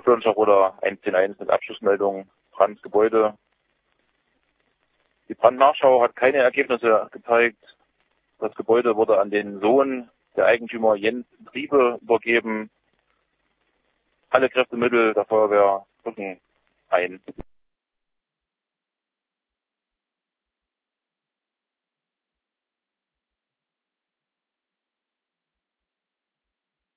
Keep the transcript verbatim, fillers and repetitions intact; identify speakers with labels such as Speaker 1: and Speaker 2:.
Speaker 1: Hauptlauncher oder eins zehn eins mit Abschlussmeldung, Brandgebäude. Die Brandnachschau hat keine Ergebnisse gezeigt. Das Gebäude wurde an den Sohn der Eigentümer Jens Triebe übergeben. Alle Kräftemittel der Feuerwehr rücken ein.